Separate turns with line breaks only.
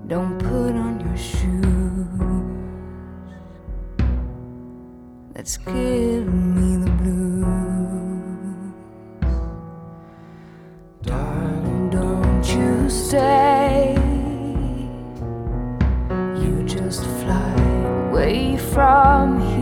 Don't put on your shoes. That's giving me the blues. Darling, don't you stay. You just fly away from here.